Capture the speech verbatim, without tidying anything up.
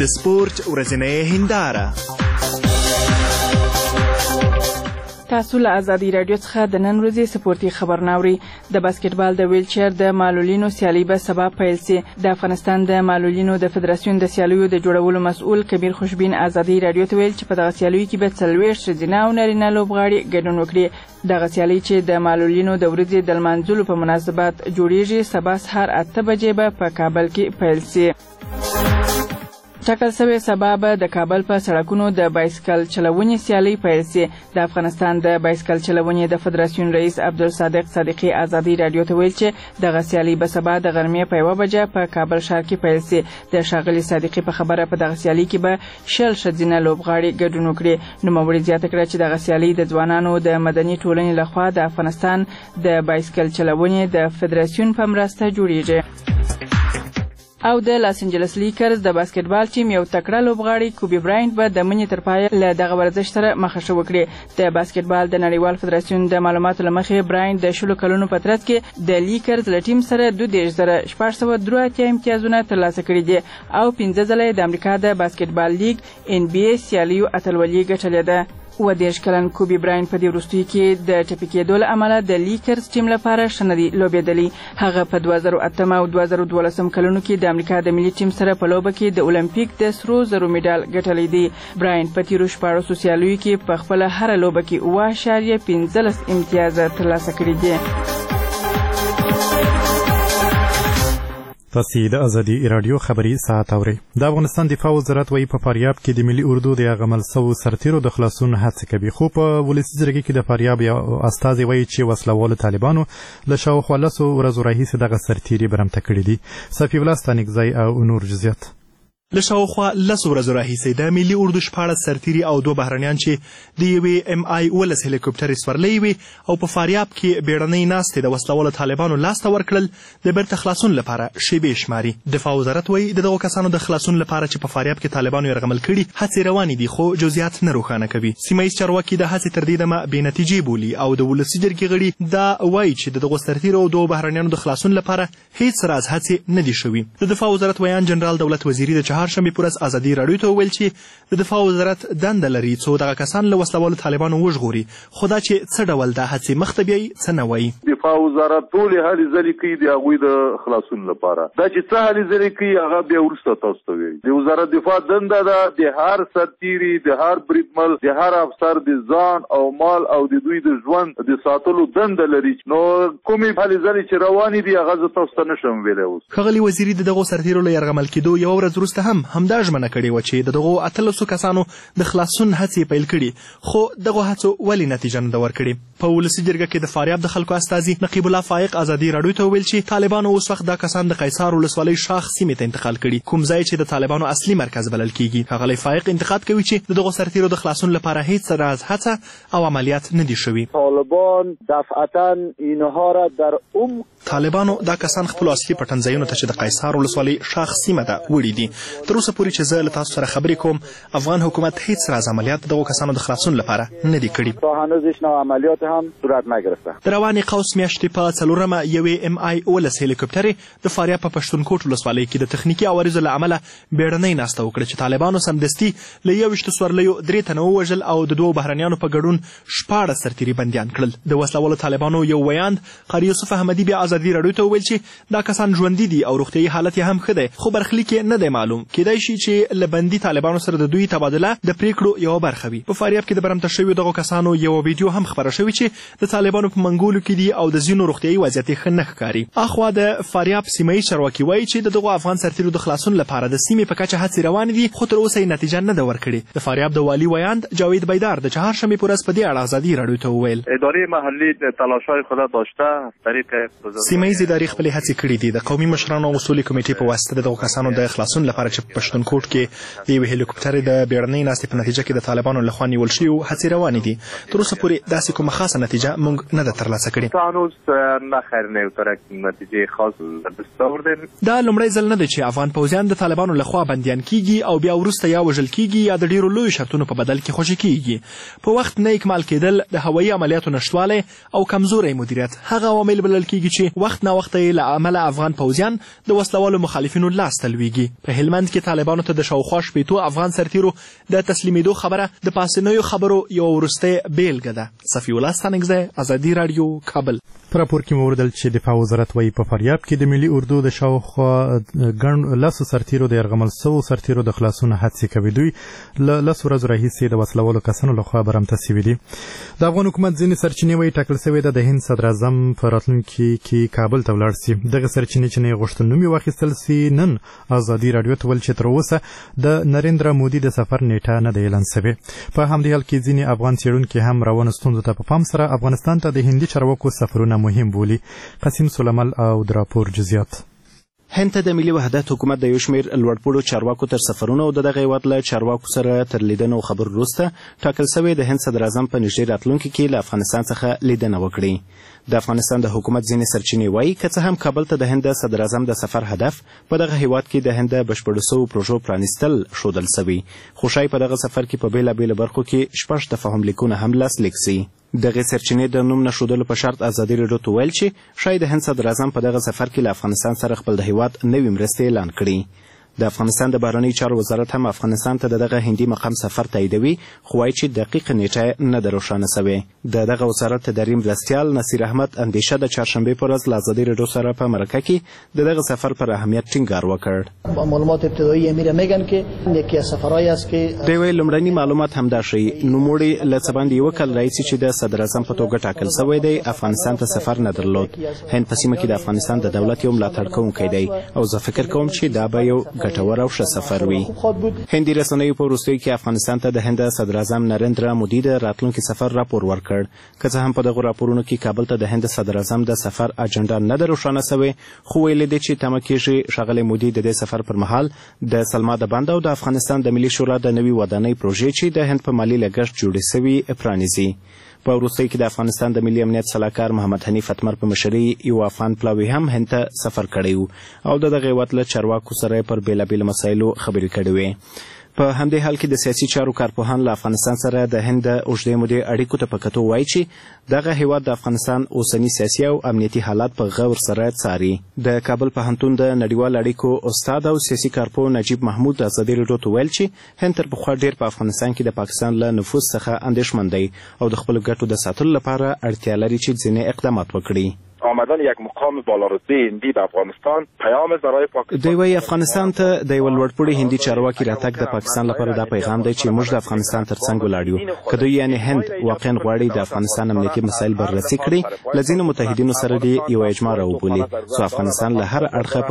د سپورت ورځنۍ هنداره. تاسو له ازادي راډیو څخه د نن ورځې سپورتي خبرونه اورئ. د باسکټبال د ویلچر د معلولینو سیالي به سبا پیل سي. د افغانستان د معلولینو د فدراسیون د سیالیو د جوړولو مسؤل کبیر خوشبین ازادي راډیو ته ویل چې په دغه سیالیو کې به څلوېښت ښځینه او نارینه لوبغاړي ګډون وکړي. دغه سیالي چې د معلولینو د ورځې د لمانځلو په مناسبت جوړیږي سبا سهار اته بجې به په کابل کې پیل سي. ټاکل شوې سبا به د کابل په سړکونو د بایسکل چلونې سیالي پیل سي. د افغانستان د بایسکل چلونې د فدراسیون رئیس عبدالصادق صادقي ازادي راډیو ته ویل چې دغه سیالي به سبا د غرمې په یوه بجه په کابل ښار کې پیل سي. د ښاغلي صادقي په خبره په دغه سیالي کې به شل ښځینه لوبغاړي ګډون وکړي. نوموړي زیاته کړه چې دغه سیالي د ځوانانو د مدني ټولنې لخوا د افغانستان د بایسکل چلونې د فدراسیون په مرسته جوړیږي. او د لاس انجلس لیکرز د باسکټبال ټیم یو تکړه لوبغاړي کوبي براینټ به د منې تر پایه له دغه ورزش سره مخه شو وکړي. د باسکټبال د نړیوال فدراسیون د معلوماتو له مخې براینټ د شلو کلونو په ترڅ کې د لیکرز له ټیم سره دوه دېرش زره شپږ سوه درې اتیا امتیازونه ترلاسه کړي دي او پنځه ځله د امریکا د باسکټبال لیګ ان بي اي سیالیو اتلولي ګټلې ده. اووه دېرش کلن کوبي براینټ په دې وروستیو کې د ټپي کېدو له امله د لیکرز ټیم لپاره ښه نه دی لوبېدلی. هغه په دوه زره اتم او دوه زره دولسم کلونو کې د امریکا د ملي ټیم سره په لوبه کې د اولمپیک د سرو زرو میډال ګټلی دی. براینټ په تېرو شپاړسو سیالیو کې په خپله هره لوبه کې اووه اعشاریه پنځلس امتیازه ترلاسه کړي دي. تاسې د ازادي راډیو خبري ساعت اورئ. د افغانستان دفاع وزارت وایي په فاریاب کې د ملي اردو د عمل شوو سرتیرو د خلاصون هڅې کوي، خو په ولسي جرګې کې د فاریاب یو استازی وایي چې وسلوالو طالبانو له شاوخوا لسو ورځو راهیسې دغه سرتیري برمته کړي دي. صفي الله ستانکزی او نور جزیات. له شاوخوا لسو ورځو راهیسې د ملي اردو شپاړس سرتیري او دوه بهرنیان چې د یوې ام آی اوولس هلیکوپټرې سورلۍ وې او په فاریاب کې بیړنۍ ناستې د وسلوالو طالبانو لاسته ورکړل د بیرته خلاصون لپاره شیبې شماري. دفاع وزارت وایي د دغو کسانو د خلاصون لپاره چې په فاریاب کې طالبانو یرغمل کړي هڅې روانې دي، خو جزئیات نه روښانه کوي. سیمه ییز چارواکي د هڅې تر دې دمه بې نتیجې بولي او د ولسي جرګې غړي دا وایي چې د دغو سرتیرو او دوو بهرنیانو د خلاصون لپاره هیڅ راز هڅې نه دي شوي. د دفاع وزارت ویان جنرال دولت وزیري د چهارشنبې پر ورځ ازادي راډیو ته وویل چې د دفاع وزارت دنده لري څو دغه کسان له وسلوالو طالبانو وژغوري، خو دا چې څه ډول دا هڅې مخته بیایي څه نه وایي. دفاع وزارت ټولې هلې ځلې کوي د هغوی د خلاصون لپاره. دا چې څه هلې ځلې کوي هغه بیا وروسته تاسو ته وایي. د وزارت دفاع دنده ده د هر سرتیري د هر بریدمل د هر افسر د ځان او مال او د دوی د ژوند د ساتلو دنده لري. نو کومې هلې ځلې چې روانې دي هغه زه تاسو ته نشم ویلی. اوس ښاغلي وزیري د دغو سرتیرو له یرغمل کېدو یوه ورځ وروسته هم همدا ژمنه کړې وه چې د دغو اتلسو کسانو د خلاصون هڅې پیل کړي، خو دغو هڅو ولې نتیجه نه ده ورکړې. په ولسي جرګه کې د فاریاب د خلکو استازي نقیب الله فایق ازادي راډیو ته وویل چې طالبانو اوس وخت دا کسان د قیصار ولسوالۍ شاخ سیمې ته انتقال کړي، کوم ځای چې د طالبانو اصلي مرکز بلل کیږي. ښاغلی فایق انتقاد کوي چې د دغو سرتیرو د خلاصون لپاره هیڅ راز هڅه او عملیات نه دي شوي. طالبان دفعتا اینها را در عمق طالبانو دا کسان خپلو اصلي پټنځایونو ته چې د قیصار ولسوالۍ شاخ سیمه ته وړي دي. تر اوسه پورې چې زه له تاسو سره خبرې کوم افغان حکومت هیڅ راز عملیات دغو کسانو د خلاصون لپاره نه دي کړي. تا هنوز هیچ نوع عملیات هم صورت نگرفته. د روانې قوس میاشتې په څلورمه یوې ام آی اوولس هلیکوپټرې د فاریاب په پښتونکوټ ولسوالۍ کې د تخنیکي عوارضو له امله بیړنۍ ناسته وکړه چې طالبانو سمدستي له یوویشتو سورلیو درې تنه ووژل او د دوو بهرنیانو په ګډون شپاړس سرتیري بندیان کړل. د وسلوالو طالبانو یو ویاند قاري یوسف احمدي بیا ازادي راډیو ته وویل چې دا کسان ژوندي دي او روغتیایي حالت یې هم ښه دی، خو برخلیک یې نه دی معلوم. کیدای شي چې له بندي طالبانو سره د دوی تبادله د پریکړو یوه برخه وي. په فاریاب کې د برمته شویو دغو کسانو یوه ویډیو هم خپره شوې چې د طالبانو په منګولو کې دي او د ځینو روغتیایي وضعیت یې ښه نه ښکاري. اخوا د فاریاب سیمه ییز چارواکي وایي چې د دغو افغان سرتیرو د خلاصون لپاره د سیمې په کچه هڅې روانې دي، خو تر اوسه یې نتیجه نه ده ورکړې. د فاریاب د والي ویاند جاوید بیدار د چهارشنبې په ورځ په دې اړه ازادي راډیو ته وویل ادارې محلي تلاش‌های خود داشته طریق سیمه ییزې ادارې خپلې هڅې کړې دي د قومي مشرانو او اصولي کمیټې په واسطه د دغو کسانو د خلاصون لپاره چې په پښتونکوټ کې د یوې هلیکوپټرې د بیړنۍ ناستې په نتیجه کې د طالبانو لخوا نیول شویو هڅې روانې دي. تر اوسه پورې داسې کومه خاصه نتیجه موږ نه ده ترلاسه کړې. دا لومړی ځل نه دی چې افغان پوځیان د طالبانو لخوا بندیان کیږي او بیا وروسته یا وژل کیږي یا د ډیرو لویو شرطونو په بدل کې خوشي کیږي. په وخت نه اکمال کېدل، د هوایي عملیاتو نشتوالی او کمزوری مدیریت هغه عوامل بلل کیږي چې وخت نه وخت یې له امله افغان پوځیان د وسلوالو مخالفینو لاس ته لویږي. په هلمند منځ کې طالبانو ته د شاوخوا شپېتو افغان سرتیرو د تسلیمېدو خبره د پاسنیو خبرو یو وروستۍ بیلګه ده. صفي الله ستانکزی، ازادي راډیو، کابل. په راپور کې مو اوریدل چې دفاع وزارت وایي په فاریاب کې د ملي اردو د شاوخوا ګڼ لسو سرتیرو د یرغمل سوو سرتیرو د خلاصون هڅې کوي. دوی له لسو ورځو راهیسې د وسلوالو کسانو لخوا برمته سوي دي. د افغان حکومت ځینې سرچینې وایي ټاکل سوې ده د هند صدراعظم په راتلونکي کې کابل ته ولاړ سي. دغه سرچینې چې نه یې غوښتل نوم یې واخیستل سي، نن ازادي راډیو ته ویل چې تر اوسه د نریندرا مودي د سفر نیټه نه ده اعلان سوې. په همدې حال کې ځینې افغان څېړونکي هم روانو ستونزو ته په پام سره افغانستان ته د هندي چارواکو سفرونه مهم بولي. قسیم سلیمل او د راپور جزئیات. هند ته د ملي وحدت حکومت د یو شمېر لوړپوړو چارواکو تر سفرونو او د دغه هېواد له چارواکو سره تر لیدنو او خبرو وروسته ټاکل سوی د هند صدراعظم په نږدې راتلونکي کې له افغانستان څخه لیدنه وکړي. د افغانستان د حکومت ځینې سرچینې وایي که څه هم کابل ته د هند د صدراعظم د سفر هدف په دغه هېواد کې د هند د بشپړو سوو پروژو پرانیستل ښودل سوي، خو ښایي په دغه سفر کې په بېلابېلو برخو کې شپږ تفاهم لیکونه هم لاسلیک سي. دغه سرچینې د نوم نښودلو په شرط ازادي راډیو ته ویل چې ښایي د هند صدراعظم په دغه سفر کې له افغانستان سره خپل د هېواد نوې مرستې اعلان کړي. د افغانستان د بهرنۍ چارو وزارت هم افغانستان ته د دغه هندي مقام سفر تاییدوي، خو وایي چې دقیقه نیټه نه ده روښانه سوې. د دغه وزارت تداري مرستیال نصیر احمد اندیشه د چهارشنبې په ورځ له ازادي راډیو سره په مرکه کې د دغه سفر پر اهمیت ټینګار وکړ. معلومات ابتدایی میره میگن که یکی از سفرهایی است که دوی وایي لومړني معلومات همدا ښیي. نوموړي له څه باندې یوه کال راهیسې چې د صدراعظم په توګه ټاکل سوی دی افغانستان ته سفر نه درلود. هند په سیمه کې د افغانستان د دولت یو ملاتړ کوونکی دی او زه فکر کوم چې دا به یو ګټور او ښه سفر وي. هندي رسنیو په وروستیو کې افغانستان ته د هند صدراعظم نریندرا مودي د راتلونکي سفر راپور ورکړ. که څه هم په دغو راپورونو کې کابل ته د هند صدراعظم د سفر اجنډا نه ده روښانه سوې، خو ویلي دی چې تمه کېږي ښاغلی مودي د دې سفر پر مهال د سلما د بند او د افغانستان د ملي شورا د نوي ودانۍ پروژې چې د هند په مالي لګښت جوړې سوي پرانیزي. په وروستیو کې د افغانستان د ملي امنیت سلاکار محمد حنیف اتمر په مشرۍ یو افغان پلاوي هم هند ته سفر کړی و او د دغه هېواد له چارواکو سره پر بېلابېلو مسایلو خبرې کړې وې. په همدې حال کې د سیاسي چارو کارپوهان له افغانستان سره د هند د اوږدې مودې اړیکو ته په کتو وایي چې دغه هېواد د افغانستان اوسني سیاسي او امنیتي حالات په غور سره څاري. د کابل پوهنتون د نړیوال اړیکو استاد او سیاسي کارپوه نجیب محمود ازادي راډیو ته ویل چې هند تر پخوا ډېر په افغانستان کې د پاکستان له نفوذ څخه اندېښمن دی او د خپلو ګټو د ساتلو لپاره اړتیا لري چې ځینې اقدامات وکړي. آمدن یک مقام بالارتبه هندی به افغانستان پیام برای پاکستان. دوی وایي افغانستان ته د یو لوړپوړي هندي چارواکي راتګ د پاکستان لپاره دا پیغام دی چې موږ د افغانستان تر څنګ ولاړ یو. که دوی یعنې هند واقعا غواړي د افغانستان امنیتي مسایل بررسي کړي، له ځینو متحدینو سره دې یو اجماع راوبولي څو افغانستان له هر اړخه